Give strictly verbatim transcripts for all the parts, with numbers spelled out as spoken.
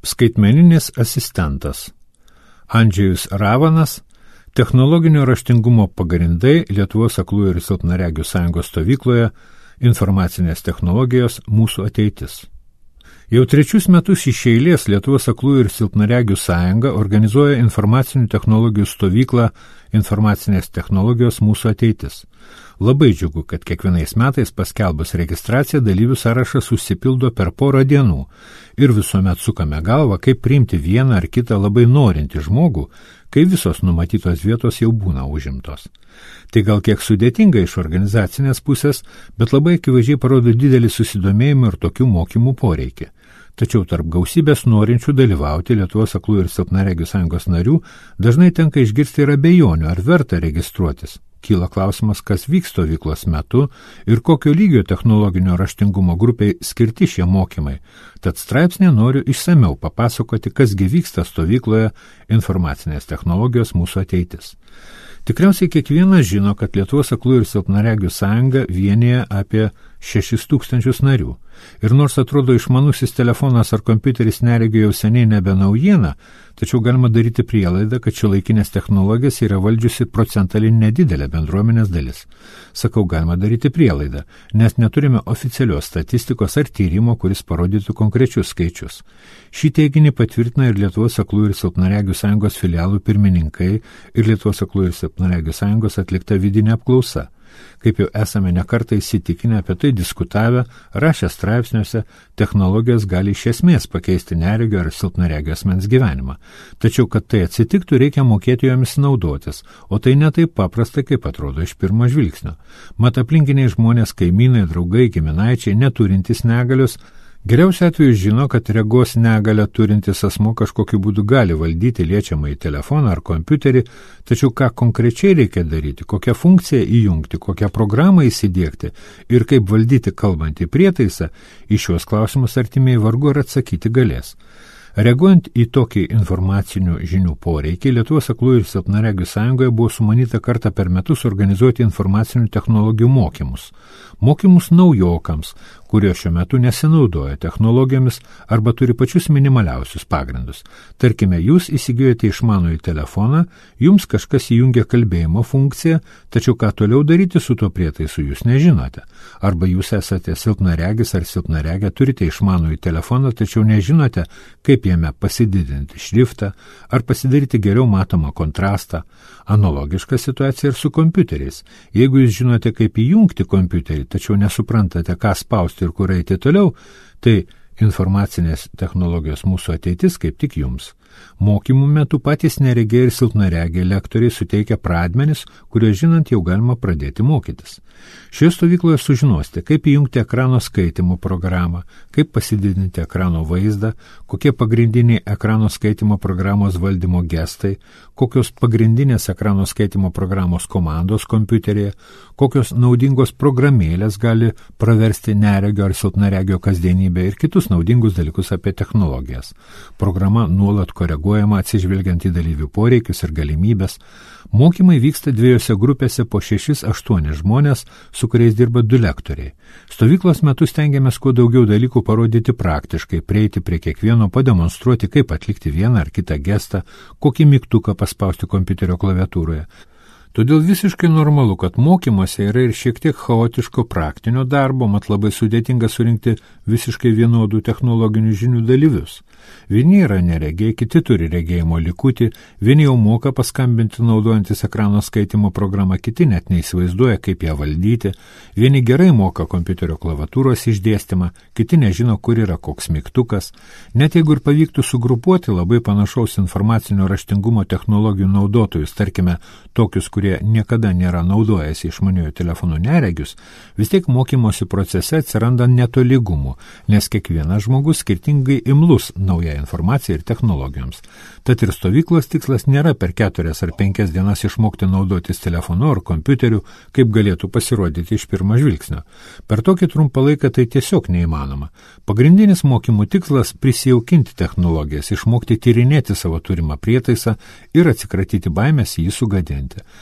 Skaitmeninis asistentas. Andžejus Ravanas, technologinio raštingumo pagrindai Lietuvos aklųjų ir silpnaregių sąjungos stovykloje, informacinės technologijos mūsų ateitis. Jau trečius metus iš eilės Lietuvos aklųjų ir silpnaregių sąjunga organizuoja informacinių technologijų stovyklą Informacinės technologijos mūsų ateitis. Labai džiugu, kad kiekvienais metais paskelbus registraciją dalyvių sąrašas užsipildo per porą dienų ir visuomet sukame galvą, kaip priimti vieną ar kitą labai norintį žmogų, kai visos numatytos vietos jau būna užimtos. Tai gal kiek sudėtinga iš organizacinės pusės, bet labai akivaizdžiai parodo didelį susidomėjimą ir tokių mokymų poreikį. Tačiau tarp gausybės norinčių dalyvauti Lietuvos aklųjų ir silpnaregių sąjungos narių dažnai tenka išgirsti ir abejonių, ar verta registruotis. Kyla klausimas, kas vyks stovyklos metu ir kokio lygio technologinio raštingumo grupiai skirti šie mokymai. Tad straipsnė noriu išsamiau papasakoti, kasgi vyksta stovykloje Informacinės technologijos mūsų ateitis. Tikriausiai kiekvienas žino, kad Lietuvos aklųjų ir silpnaregių sąjunga vienija apie šešis tūkstančius narių. Ir nors atrodo išmanusis telefonas ar kompiuteris neregio jau seniai nebe naujiena, tačiau galima daryti prielaidą, kad šiuolaikinės technologijas yra valdžiusi procentaliai nedidelė bendruomenės dalis. Sakau, galima daryti prielaidą, nes neturime oficialios statistikos ar tyrimo, kuris parodytų konkrečius skaičius. Šį teiginį patvirtina ir Lietuvos aklųjų ir silpnaregių sąjungos filialų pirmininkai ir Lietuvos aklųjų ir silpnaregių sąjungos atlikta vidinė apklausa. Kaip jau esame nekartą įsitikinę, apie tai diskutavę, rašę straipsniuose, technologijos gali iš esmės pakeisti neregio ar silpnaregio asmens gyvenimą. Tačiau, kad tai atsitiktų, reikia mokėti jomis naudotis, o tai ne taip paprasta, kaip atrodo iš pirmo žvilgsnio. Mat aplinkiniai žmonės, kaimynai, draugai, giminaičiai, neturintys negalios, geriausiu atveju žino, kad regos negalią turintis asmuo kažkokiu būdu gali valdyti liečiamą į telefoną ar kompiuterį, tačiau ką konkrečiai reikia daryti, kokią funkciją įjungti, kokią programą įsidiegti ir kaip valdyti kalbantį prietaisą, į šios klausimus artimiai vargu ar atsakyti galės. Reaguojant į tokį informacinių žinių poreikį, Lietuvos aklųjų ir silpnaregių sąjungoje buvo sumanyta kartą per metus organizuoti informacinių technologijų mokymus. Mokymus naujokams, kurie šiuo metu nesinaudoja technologijomis arba turi pačius minimaliausius pagrindus. Tarkime, jūs įsigijote išmanųjį telefoną, jums kažkas įjungia kalbėjimo funkciją, tačiau ką toliau daryti su tuo prietaisu jūs nežinote. Arba jūs esate silpnaregis ar silpnaregė, turite išmanųjį telefoną, tačiau nežinote, kaip jame pasididinti šriftą ar pasidaryti geriau matomą kontrastą. Analogiška situacija ir su kompiuteriais. Jeigu jūs žinote, kaip įjungti kompiuterį, tačiau nesuprantate, ką spausti ir kur eiti toliau, tai informacinės technologijos mūsų ateitis kaip tik jums. Mokymų metu patys neregiai ir silpnaregiai lektoriai suteikia pradmenis, kuriuos žinant jau galima pradėti mokytis. Šioje stovykloje sužinosite, kaip įjungti ekrano skaitimo programą, kaip pasididinti ekrano vaizdą, kokie pagrindiniai ekrano skaitimo programos valdymo gestai, kokios pagrindinės ekrano skaitimo programos komandos kompiuteryje, kokios naudingos programėlės gali praversti neregio ar silpnaregio kasdienybę ir kitus naudingus dalykus apie technologijas. Programa nuolat koreguojama atsižvelgiant į dalyvių poreikius ir galimybės. Mokymai vyksta dviejose grupėse po šešis aštuonis žmonės, su kuriais dirba du lektoriai. Stovyklos metu stengiamės kuo daugiau dalykų parodyti praktiškai, prieiti prie kiekvieno, pademonstruoti, kaip atlikti vieną ar kitą gestą, kokį mygtuką paspausti kompiuterio klaviatūroje. Todėl visiškai normalu, kad mokymuose yra ir šiek tiek chaotiško praktinio darbo, mat labai sudėtinga surinkti visiškai vienodų technologinių žinių dalyvius. Vieni yra neregiai, kiti turi regėjimo likutį, vieni jau moka paskambinti naudojantis ekrano skaitimo programą, kiti net neįsivaizduoja, kaip ją valdyti, vieni gerai moka kompiuterio klaviatūros išdėstymą, kiti nežino, kur yra koks mygtukas. Net jeigu ir pavyktų sugrupuoti labai panašaus informacinio raštingumo technologijų naudotojus, tarkime, tokius, kurie niekada nėra naudojęs išmaniojo telefonų neregius, vis tiek mokymosi procese atsiranda netolygumų, nes kiekvienas žmogus skirtingai imlus naują informaciją ir technologijoms. Tad ir stovyklos tikslas nėra per keturias ar penkias dienas išmokti naudotis telefonu ar kompiuteriu, kaip galėtų pasirodyti iš pirmo žvilgsnio. Per tokį trumpą laiką tai tiesiog neįmanoma. Pagrindinis mokymų tikslas – prisijaukinti technologijas, išmokti tyrinėti savo turimą prietaisą ir atsikratyti baimės jį sugadinti.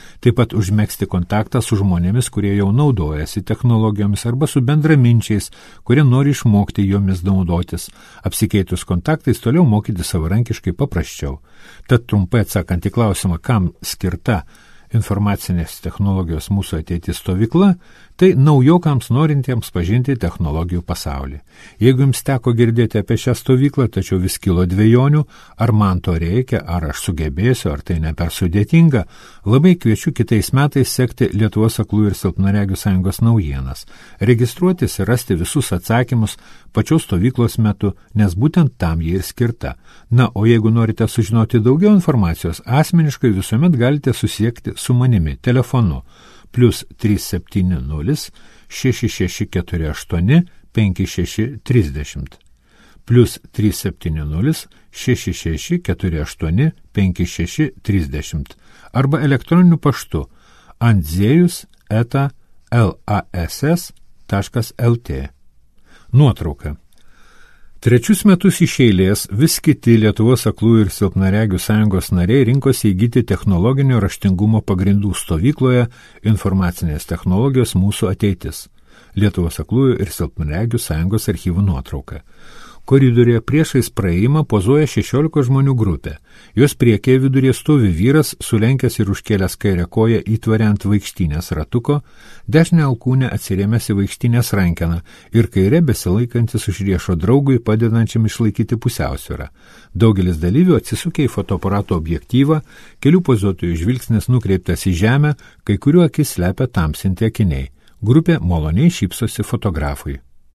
Taip pat užmegzti kontaktą su žmonėmis, kurie jau naudojasi technologijomis, arba su bendraminčiais, kurie nori išmokti jomis naudotis. Apsikeitus kontaktais toliau mokyti savarankiškai paprasčiau. Tad trumpai atsakant į klausimą, kam skirta informacinės technologijos mūsų ateitis stovykla, tai naujokams norintiems pažinti technologijų pasaulį. Jeigu jums teko girdėti apie šią stovyklą, tačiau vis kilo dvejonių, ar man to reikia, ar aš sugebėsiu, ar tai ne per sudėtinga, labai kviečiu kitais metais sekti Lietuvos aklųjų ir silpnaregių sąjungos naujienas, registruotis ir rasti visus atsakymus pačios stovyklos metu, nes būtent tam jie ir skirta. Na, o jeigu norite sužinoti daugiau informacijos, asmeniškai visuomet galite susiekti su manimi telefonu plius trys septyni nulis šeši šeši keturi aštuoni penki šeši trisdešimt plius trys septyni nulis šeši šeši keturi aštuoni penki šeši trisdešimt arba elektroniniu paštu andzėjus eta lass taškas lt. Nuotrauka. Trečius metus iš eilės vis kiti Lietuvos aklųjų ir silpnaregių sąjungos nariai rinkosi įgyti technologinio raštingumo pagrindų stovykloje Informacinės technologijos mūsų ateitis. Lietuvos aklųjų ir silpnaregių sąjungos archyvų nuotrauka. Koridoriuje priešais praėjimą pozuoja šešiolika žmonių grupė. Jos priekėje viduryje stovi vyras, sulenkęs ir užkėlęs kairę koją įtvariant vaikštynės ratuko, dešinę alkūnę atsirėmęs į vaikštynės rankeną ir kairė besilaikantis už riešo draugui, padedančiam išlaikyti pusiausvyrą. Daugelis dalyvių atsisukę į fotoaparato objektyvą, kelių pozuotojų žvilgsnis nukreiptas į žemę, kai kuriuo akis slepia tamsinti akiniai. Grupė maloniai šypsosi fotografui.